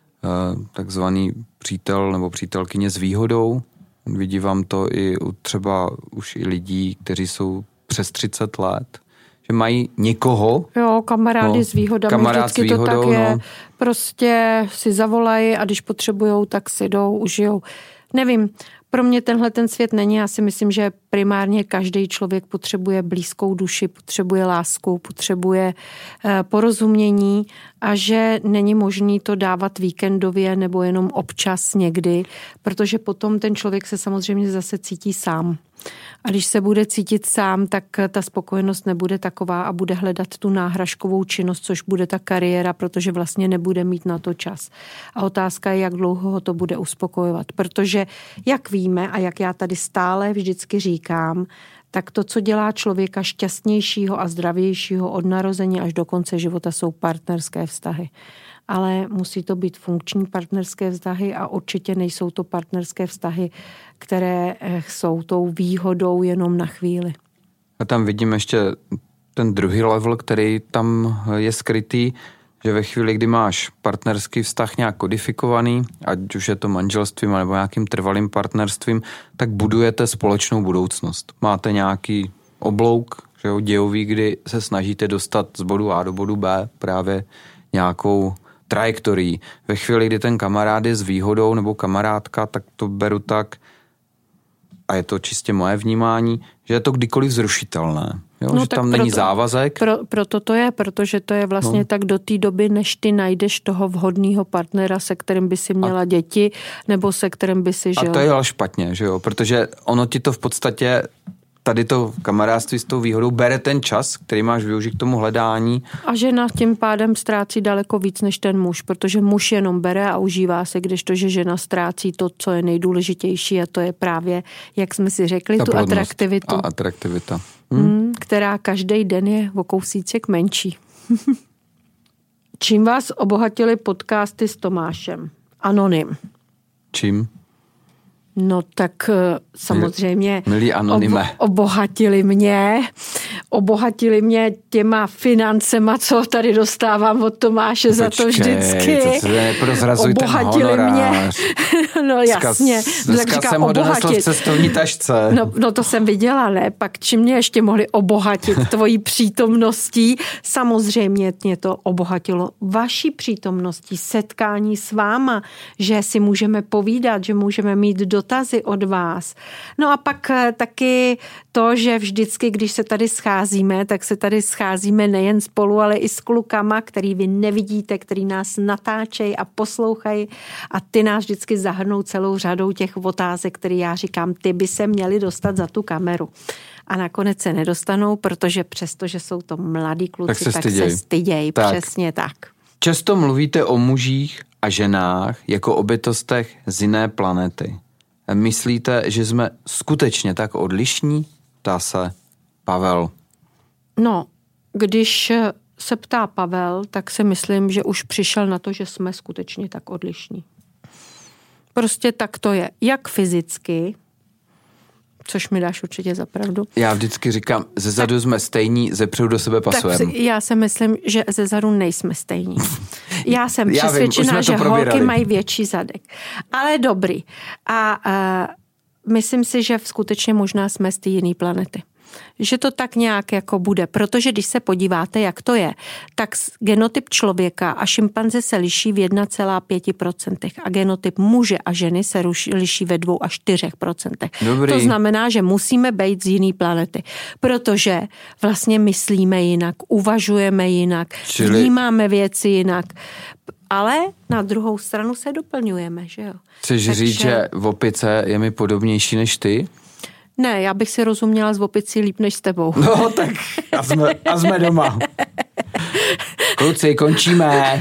takzvaný přítel nebo přítelkyně s výhodou. Vidím to i u třeba už i lidí, kteří jsou přes třicet let, že mají někoho. Jo, kamarády no, s výhodami, kamarád vždycky s výhodou, to tak je. No. Prostě si zavolají a když potřebujou, tak si jdou, užijou. Nevím, pro mě tenhle ten svět není. Já si myslím, že primárně každý člověk potřebuje blízkou duši, potřebuje lásku, potřebuje porozumění a že není možný to dávat víkendově nebo jenom občas někdy, protože potom ten člověk se samozřejmě zase cítí sám. A když se bude cítit sám, tak ta spokojenost nebude taková a bude hledat tu náhražkovou činnost, což bude ta kariéra, protože vlastně nebude mít na to čas. A otázka je, jak dlouho ho to bude uspokojovat. Protože jak víme a jak já tady stále vždycky říkám, tak to, co dělá člověka šťastnějšího a zdravějšího od narození až do konce života, jsou partnerské vztahy. Ale musí to být funkční partnerské vztahy a určitě nejsou to partnerské vztahy, které jsou tou výhodou jenom na chvíli. A tam vidím ještě ten druhý level, který tam je skrytý, že ve chvíli, kdy máš partnerský vztah nějak kodifikovaný, ať už je to manželstvím nebo nějakým trvalým partnerstvím, tak budujete společnou budoucnost. Máte nějaký oblouk, že jo, dějový, kdy se snažíte dostat z bodu A do bodu B právě nějakou trajektorií. Ve chvíli, kdy ten kamarád je s výhodou nebo kamarádka, tak to beru tak, a je to čistě moje vnímání, že je to kdykoliv zrušitelné. Jo? No, že tam proto, není závazek. Pro, proto to je, protože to je vlastně no. tak do té doby, než ty najdeš toho vhodného partnera, se kterým by si měla a, děti, nebo se kterým by si žil. A to je ale špatně, že jo? Protože ono ti to v podstatě tady to kamarádství s tou výhodou bere ten čas, který máš využít k tomu hledání. A žena tím pádem ztrácí daleko víc než ten muž, protože muž jenom bere a užívá se, kdežto, že žena ztrácí to, co je nejdůležitější a to je právě, jak jsme si řekli, ta tu atraktivitu. A atraktivita. Hmm. Která každý den je o kousíček menší. Čím vás obohatily podcasty s Tomášem? Anonym. Čím? No tak samozřejmě Milí anonyme. Ob, obohatili mě, obohatili mě těma financema, co tady dostávám od Tomáše Počkej, za to vždycky. To se neprozrazuj obohatili ten honorář. Mě, no jasně. Dneska jsem ho donesl v cestovní tašce. No, no to jsem viděla, ne? Pak čím mě ještě mohli obohatit tvojí přítomností? Samozřejmě mě to obohatilo vaší přítomností, setkání s váma, že si můžeme povídat, že můžeme mít do dotazy od vás. No a pak taky to, že vždycky, když se tady scházíme, tak se tady scházíme nejen spolu, ale i s klukama, který vy nevidíte, který nás natáčejí a poslouchají a ty nás vždycky zahrnou celou řadou těch otázek, které já říkám, ty by se měli dostat za tu kameru. A nakonec se nedostanou, protože přesto, že jsou to mladí kluci, tak se tak styděj. se stydějí. Tak. Přesně tak. Často mluvíte o mužích a ženách jako o bytostech z jiné planety. Myslíte, že jsme skutečně tak odlišní? Ptá se Pavel. No, když se ptá Pavel, tak si myslím, že už přišel na to, že jsme skutečně tak odlišní. Prostě tak to je. Jak fyzicky, což mi dáš určitě za pravdu. Já vždycky říkám, ze zadu tak, jsme stejní, ze předu do sebe pasujeme. Já si myslím, že ze zadu nejsme stejní. Já jsem Já přesvědčená, vím, že holky mají větší zadek. Ale dobrý. A, a myslím si, že skutečně možná jsme z té jiné planety. Že to tak nějak jako bude, protože když se podíváte, jak to je, tak genotyp člověka a šimpanze se liší v jedna celá pět procenta a genotyp muže a ženy se liší ve dvou až čtyři procenta. To znamená, že musíme být z jiný planety, protože vlastně myslíme jinak, uvažujeme jinak, Čili... vnímáme věci jinak, ale na druhou stranu se doplňujeme, že jo. Chceš Takže... říct, že opice je mi podobnější než ty? Ne, já bych si rozuměla s opicí líp než s tebou. No tak a jsme, a jsme doma. Kluci, končíme.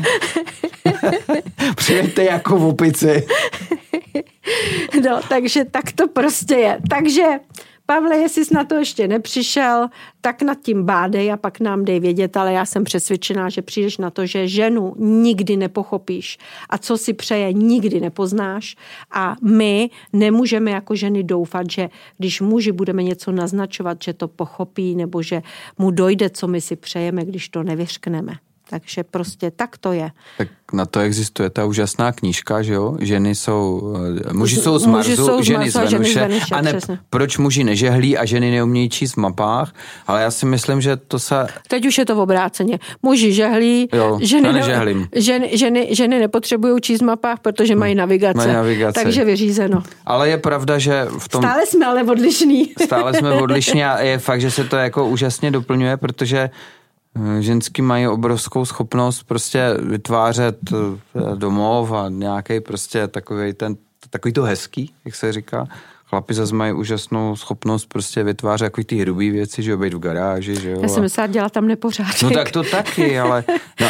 Přijďte jako v opici. No, takže tak to prostě je. Takže Pavle, jestli jsi na to ještě nepřišel, tak nad tím bádej a pak nám dej vědět, ale já jsem přesvědčená, že přijdeš na to, že ženu nikdy nepochopíš a co si přeje, nikdy nepoznáš a my nemůžeme jako ženy doufat, že když muži budeme něco naznačovat, že to pochopí nebo že mu dojde, co my si přejeme, když to nevyřkneme. Takže prostě tak to je. Tak na to existuje ta úžasná knížka, že jo? Ženy jsou, muži jsou z Marsu, jsou z ženy z Venuše. A ne, proč muži nežehlí a ženy neumějí číst v mapách, ale já si myslím, že to se... Teď už je to v obráceně. Muži žehlí, jo, ženy, ne, ženy, ženy, ženy nepotřebují číst v mapách, protože mají navigace. Mají navigace. Takže vyřízeno. Ale je pravda, že v tom... Stále jsme ale odlišní. Stále jsme odlišní a je fakt, že se to jako úžasně doplňuje, protože ženský mají obrovskou schopnost prostě vytvářet domov a nějaký prostě takový ten, takový to hezký, jak se říká. Chlapi zase mají úžasnou schopnost prostě vytvářet takový ty hrubý věci, že jo, být v garáži, že jo. Já jsem myslela, dělat tam nepořádek. No tak to taky, ale no,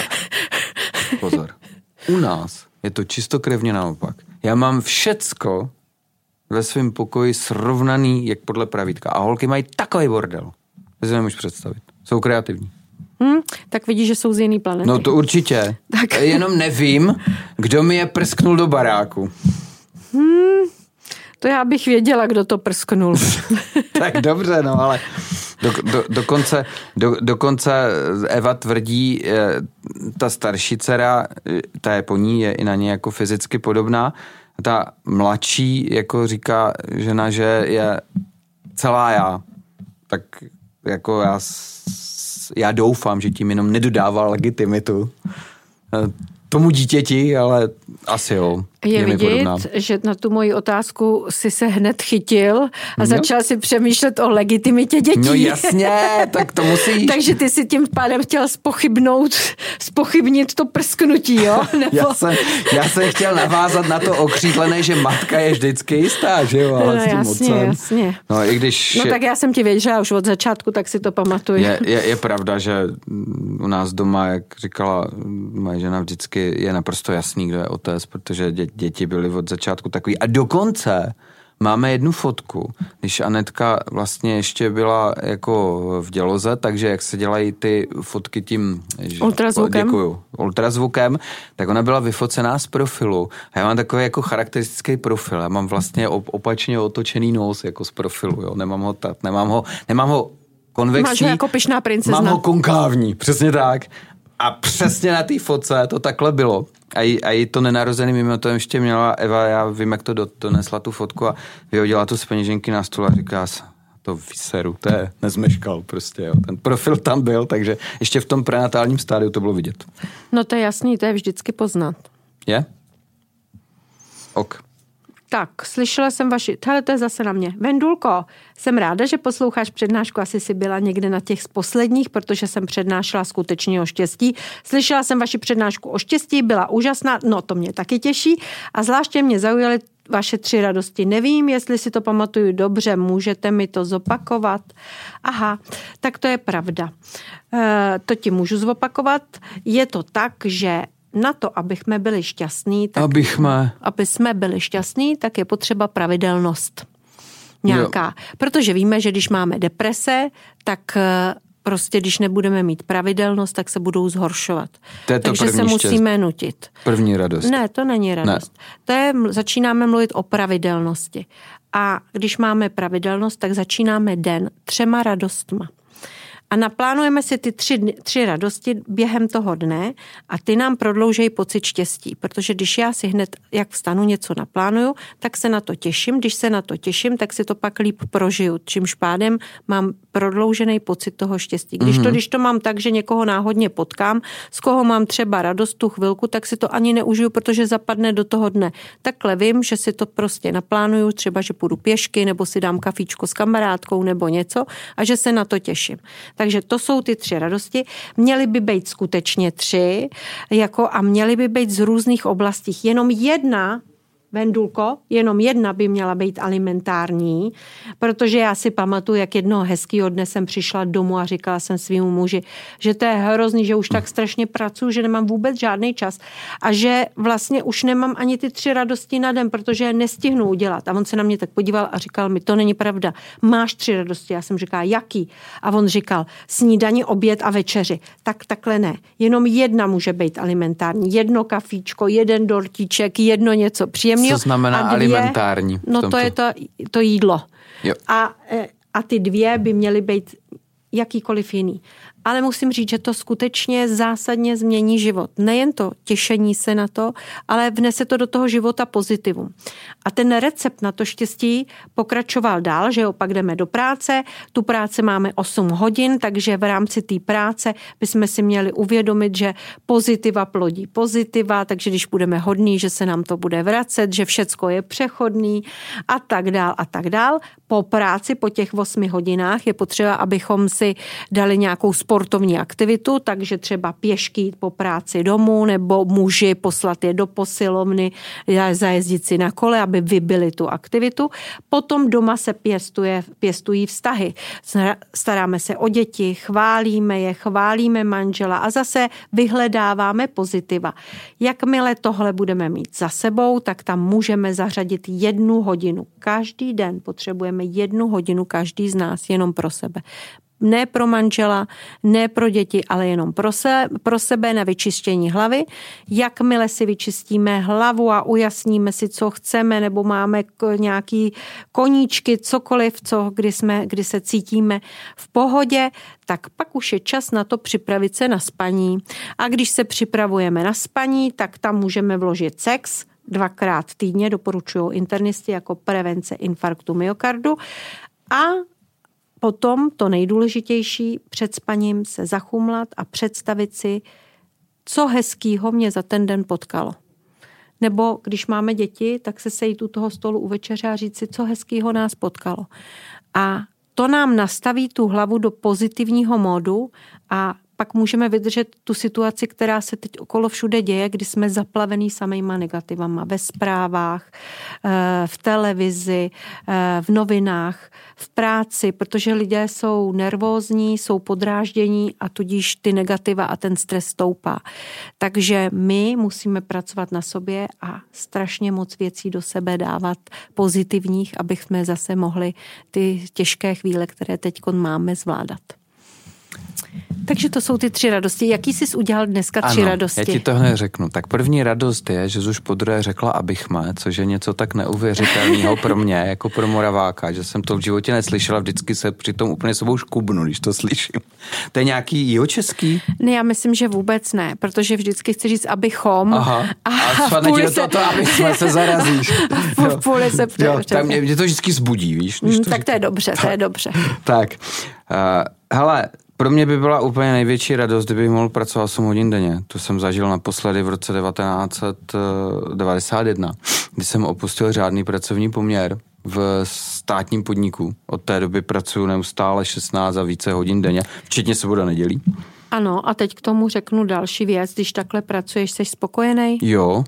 pozor. U nás je to čistokrevně naopak. Já mám všecko ve svém pokoji srovnaný, jak podle pravítka. A holky mají takový bordel. To si nemůžu představit. Jsou kreativní. Hmm, tak vidíš, že jsou z jiný planety. No to určitě. Tak. Jenom nevím, kdo mi je prsknul do baráku. Hmm, to já bych věděla, kdo to prsknul. Tak dobře, no ale do, do, dokonce, do, dokonce Eva tvrdí, ta starší dcera, ta je po ní, je i na ně jako fyzicky podobná. Ta mladší jako říká žena, že je celá já. Tak jako já já doufám, že tím jenom nedodává legitimitu tomu dítěti, ale asi jo. Je, je vidět, že na tu moji otázku si se hned chytil a no. začal si přemýšlet o legitimitě dětí. No jasně, tak to musíš. Takže ty si tím pádem chtěl spochybnout, spochybnit to prsknutí, jo? Nebo... Já, jsem, já jsem chtěl navázat na to okřídlené, že matka je vždycky jistá, že jo? Ale no, s tím jasně, otcem. jasně. No, i když no tak já jsem ti věděla už od začátku, tak si to pamatuju. Je, je, je pravda, že u nás doma, jak říkala moje žena vždycky, je naprosto jasný, kdo je otec, protože dě, děti byly od začátku takový. A dokonce máme jednu fotku, když Anetka vlastně ještě byla jako v děloze, takže jak se dělají ty fotky tím... Ultrazvukem. Děkuju. Ultrazvukem, tak ona byla vyfocená z profilu. A já mám takový jako charakteristický profil. Já mám vlastně opačně otočený nos jako z profilu, jo. Nemám ho tak, nemám ho, nemám ho konvexní. Máš ho jako pyšná princezna. Mám ho konkávní, přesně tak. A přesně na té fotce to takhle bylo. A jí, a jí to nenarozený mimo to ještě měla Eva, já vím, jak to donesla tu fotku a vyhodila tu z peněženky na stůl a říká, to vyseru, to je nezmeškal prostě, jo. Ten profil tam byl, takže ještě v tom prenatálním stádiu to bylo vidět. No to je jasný, to je vždycky poznat. Je? Ok. Tak, slyšela jsem vaši, hele, to je zase na mě. Vendulko, jsem ráda, že posloucháš přednášku, asi si byla někde na těch z posledních, protože jsem přednášela skutečně o štěstí. Slyšela jsem vaši přednášku o štěstí, byla úžasná, no to mě taky těší a zvláště mě zaujaly vaše tři radosti. Nevím, jestli si to pamatuju dobře, můžete mi to zopakovat? Aha, tak to je pravda. E, to ti můžu zopakovat. Je to tak, že na to, aby jsme byli šťastní, tak, Abychme. aby jsme byli šťastní, tak je potřeba pravidelnost nějaká. Jo. Protože víme, že když máme deprese, tak prostě když nebudeme mít pravidelnost, tak se budou zhoršovat. To je to Takže se musíme štěst... nutit. První radost. Ne, to není radost. Ne. To je, začínáme mluvit o pravidelnosti. A když máme pravidelnost, tak začínáme den třema radostma. A naplánujeme si ty tři, tři radosti během toho dne a ty nám prodloužejí pocit štěstí, protože když já si hned, jak vstanu, něco naplánuju, tak se na to těším, když se na to těším, tak si to pak líp prožiju, čímž pádem mám prodloužený pocit toho štěstí. Když to, když to mám tak, že někoho náhodně potkám, z koho mám třeba radost tu chvilku, tak si to ani neužiju, protože zapadne do toho dne. Takhle vím, že si to prostě naplánuju, třeba, že půjdu pěšky, nebo si dám kafíčko s kamarádkou, nebo něco a že se na to těším. Takže to jsou ty tři radosti. Měly by být skutečně tři jako, a měly by být z různých oblastí. Jenom jedna Vendulko, jenom jedna by měla být alimentární, protože já si pamatuju, jak jednoho hezkýho dne jsem přišla domů a říkala jsem svýmu muži, že to je hrozný, že už tak strašně pracuji, že nemám vůbec žádný čas a že vlastně už nemám ani ty tři radosti na den, protože je nestihnu udělat. A on se na mě tak podíval a říkal mi, to není pravda, máš tři radosti. Já jsem říkala, jaký? A on říkal, snídani, oběd a večeři. Tak takhle ne. Jenom jedna může být alimentární. Jedno kafíčko, jeden dortíček, jedno něco příjemného. Co znamená a dvě, alimentární? No to je to, to jídlo. Jo. A, a ty dvě by měly být jakýkoliv jiný. Ale musím říct, že to skutečně zásadně změní život. Nejen to těšení se na to, ale vnese to do toho života pozitivum. A ten recept na to štěstí pokračoval dál, že opak jdeme do práce. Tu práci máme osm hodin, takže v rámci té práce bychom si měli uvědomit, že pozitiva plodí pozitiva, takže když budeme hodní, že se nám to bude vracet, že všecko je přechodný a tak dál a tak dál. Po práci, po těch osmi hodinách je potřeba, abychom si dali nějakou sportovní aktivitu, takže třeba pěšky jít po práci domů, nebo muži poslat je do posilovny, zajezdit si na kole, aby vybili tu aktivitu. Potom doma se pěstuje, pěstují vztahy. Staráme se o děti, chválíme je, chválíme manžela a zase vyhledáváme pozitiva. Jakmile tohle budeme mít za sebou, tak tam můžeme zařadit jednu hodinu. Každý den potřebujeme jednu hodinu, každý z nás, jenom pro sebe. Ne pro manžela, ne pro děti, ale jenom pro, se, pro sebe na vyčištění hlavy. Jakmile si vyčistíme hlavu a ujasníme si, co chceme, nebo máme nějaký koníčky, cokoliv, co, kdy, jsme, kdy se cítíme v pohodě, tak pak už je čas na to připravit se na spaní. A když se připravujeme na spaní, tak tam můžeme vložit sex, dvakrát týdně, doporučují internisti jako prevence infarktu myokardu. A potom to nejdůležitější, před spaním se zachumlat a představit si, co hezkýho mě za ten den potkalo. Nebo když máme děti, tak se sejít u toho stolu u večeře a říct si, co hezkýho nás potkalo. A to nám nastaví tu hlavu do pozitivního módu a pak můžeme vydržet tu situaci, která se teď okolo všude děje, kdy jsme zaplavený samejma negativama ve zprávách, v televizi, v novinách, v práci, protože lidé jsou nervózní, jsou podráždění a tudíž ty negativa a ten stres stoupá. Takže my musíme pracovat na sobě a strašně moc věcí do sebe dávat pozitivních, abychom zase mohli ty těžké chvíle, které teď máme, zvládat. Takže to jsou ty tři radosti. Jaký jsi udělal dneska tři ano, radosti? Já ti to hned řeknu. Tak první radost je, že jsi už podruhé řekla abychme, což je něco tak neuvěřitelného pro mě, jako pro Moraváka, že jsem to v životě neslyšela, vždycky se přitom úplně sebou škubnu, když to slyším. To je nějaký jihočeský? Ne, já myslím, že vůbec ne, protože vždycky chci říct abychom. Aha, a, a spadne ti do toho, to, aby jsme se zarazíš. V půli se tak mě, mě to vždycky zbudí, víš? Mm, to tak řík... to je dobře, to je dobře. Tak, uh, hele, pro mě by byla úplně největší radost, kdybych mohl pracovat osm hodin denně. To jsem zažil naposledy v roce devatenáct set devadesát jedna, kdy jsem opustil řádný pracovní poměr v státním podniku. Od té doby pracuji neustále šestnáct a více hodin denně, včetně sobotu nedělí. Ano, a teď k tomu řeknu další věc. Když takhle pracuješ, jsi spokojený? Jo.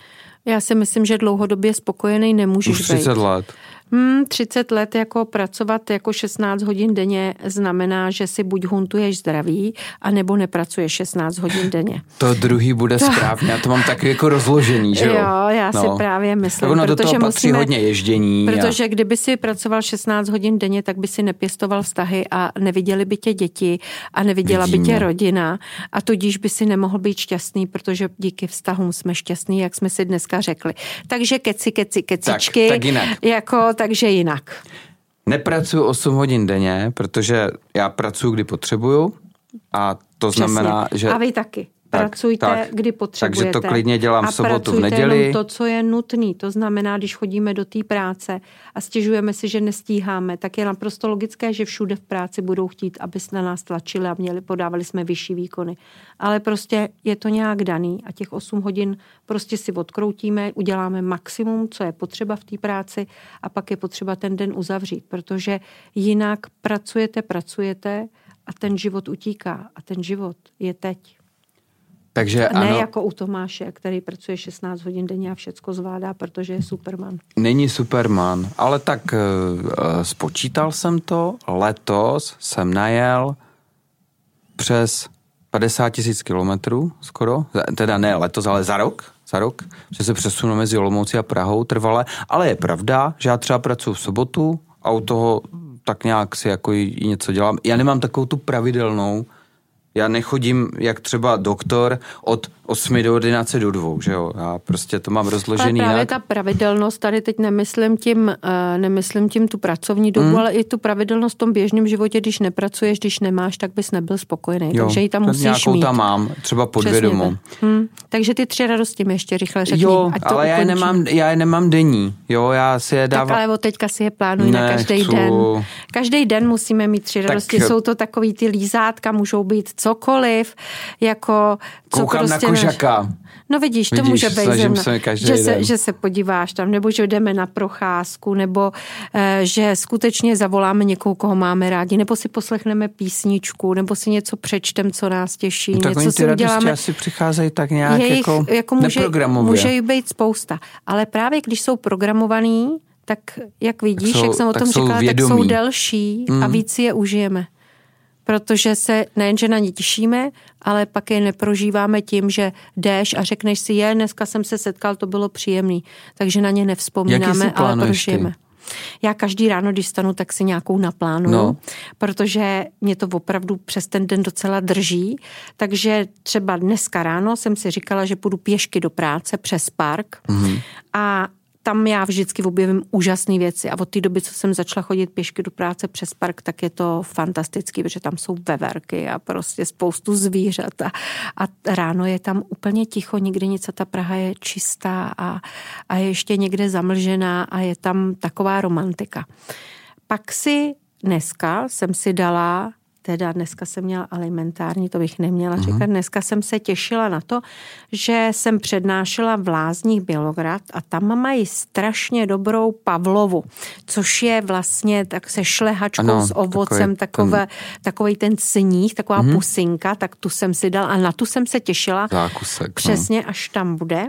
Já si myslím, že dlouhodobě spokojený nemůžeš být. Už třicet let. Hmm, třicet let jako pracovat jako šestnáct hodin denně znamená, že si buď huntuješ zdraví, anebo nepracuješ šestnáct hodin denně. To druhý bude správně, já to mám taky jako rozložený, že jo? Jo, já no. si právě myslím. Ono do toho patří musíme, hodně ježdění. Protože a... kdyby si pracoval šestnáct hodin denně, tak by si nepěstoval vztahy a neviděli by tě děti a neviděla Vidíme. by tě rodina a tudíž by si nemohl být šťastný, protože díky vztahům jsme šťastní, jak jsme si dneska řekli. Takže keci, keci, kecičky. Tak, tak jinak. Jako, takže jinak. Nepracuju osm hodin denně, protože já pracuji, kdy potřebuju a to Přesně. znamená, že... A vy taky. Tak, pracujte, tak, kdy potřebujete. Takže to klidně dělám v sobotu, v neděli. A pracujte to, co je nutný. To znamená, když chodíme do té práce a stěžujeme si, že nestíháme, tak je naprosto logické, že všude v práci budou chtít, aby na nás tlačili a měli, podávali jsme vyšší výkony. Ale prostě je to nějak daný a těch osm hodin prostě si odkroutíme, uděláme maximum, co je potřeba v té práci a pak je potřeba ten den uzavřít, protože jinak pracujete, pracujete a ten život utíká a ten život je teď. Takže ne ano, jako u Tomáše, který pracuje šestnáct hodin denně a všecko zvládá, protože je Superman. Není Superman, ale tak uh, spočítal jsem to, letos jsem najel přes padesát tisíc kilometrů skoro, teda ne letos, ale za rok, za rok, že se přesunu mezi Olomoucí a Prahou trvale, ale je pravda, že já třeba pracuji v sobotu a u toho tak nějak si jako i něco dělám. Já nemám takovou tu pravidelnou, já nechodím jak třeba doktor od osmi do ordinace do dvou, že jo, já prostě to mám rozložený. Ale právě jinak. ta pravidelnost, tady teď nemyslím tím, nemyslím tím tu pracovní dobu, mm. ale i tu pravidelnost v tom běžném životě, když nepracuješ, když nemáš, tak bys nebyl spokojený, jo, takže ji tam musíš nějakou mít. Tam mám, třeba podvědomou. Hmm. Takže ty tři radosti mi ještě rychle řekni. Jo, ale já je, nemám, já je nemám denní, jo, já si je dávám. Tak ale od teďka si je plánuj ne, na každý chcu. den. Každý den musíme mít tři radosti, tak, jsou to takový ty lízátka, můžou být cokoliv, jako co koukám prostě na kožaka. No vidíš, to vidíš, může být zem, že, se, že se podíváš tam, nebo že jdeme na procházku, nebo e, že skutečně zavoláme někoho, koho máme rádi, nebo si poslechneme písničku, nebo si něco přečtem, co nás těší. No, něco si uděláme. Asi přicházejí tak nějak Jejich, jako, jako může, neprogramově. Může jich být spousta, ale právě když jsou programovaný, tak jak vidíš, tak jsou, jak jsem o tom říkala, vědomí. Tak jsou delší mm. a víc je užijeme. Protože se nejenže na ně těšíme, ale pak je neprožíváme tím, že jdeš a řekneš si, je, dneska jsem se setkal, to bylo příjemný. Takže na ně nevzpomínáme, ale prožijeme. Ty? Já každý ráno, když stanu, tak si nějakou naplánuju, no. protože mě to opravdu přes ten den docela drží. Takže třeba dneska ráno jsem si říkala, že půjdu pěšky do práce přes park mm-hmm. a tam já vždycky objevím úžasné věci a od té doby, co jsem začala chodit pěšky do práce přes park, tak je to fantastický, protože tam jsou veverky a prostě spoustu zvířat a, a ráno je tam úplně ticho, nikdy nic a ta Praha je čistá a, a je ještě někde zamlžená a je tam taková romantika. Pak si dneska jsem si dala teda dneska jsem měla alimentární, to bych neměla mm-hmm. říkat. Dneska jsem se těšila na to, že jsem přednášela v Lázních Bělograd a tam mají strašně dobrou pavlovu, což je vlastně tak se šlehačkou ano, s ovocem, takový, ten... takovej ten sníh, taková mm-hmm. pusinka, tak tu jsem si dala a na tu jsem se těšila. Zákusek, přesně, no. až tam bude.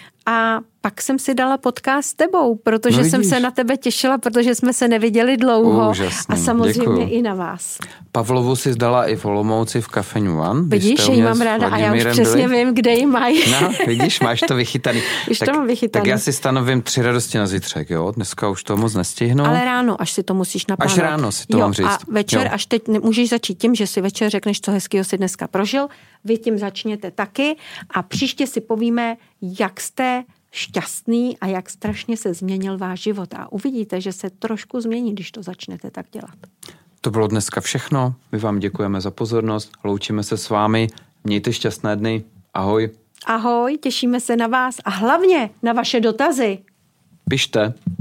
A pak jsem si dala podcast s tebou, protože no jsem se na tebe těšila, protože jsme se neviděli dlouho. Úžasný, a samozřejmě děkuju. I na vás. Pavlovu si zdala i v Olomouci v Café Nuan. Vidíš, že ji mám ráda a já už přesně byli? Vím, kde ji mají. No, vidíš, máš to vychytaný. Už tak, to mám vychytaný. Tak já si stanovím tři radosti na zítřek, jo? Dneska už to moc nestihnu. Ale ráno, až si to musíš naplánovat. Až ráno si to jo, mám říct. A večer, jo. až teď můžeš začít tím, že si večer řekneš, co hezkýho si dneska prožil. Vy tím začněte taky a příště si povíme, jak jste šťastný a jak strašně se změnil váš život. A uvidíte, že se trošku změní, když to začnete tak dělat. To bylo dneska všechno. My vám děkujeme za pozornost. Loučíme se s vámi. Mějte šťastné dny. Ahoj. Ahoj, těšíme se na vás a hlavně na vaše dotazy. Pište.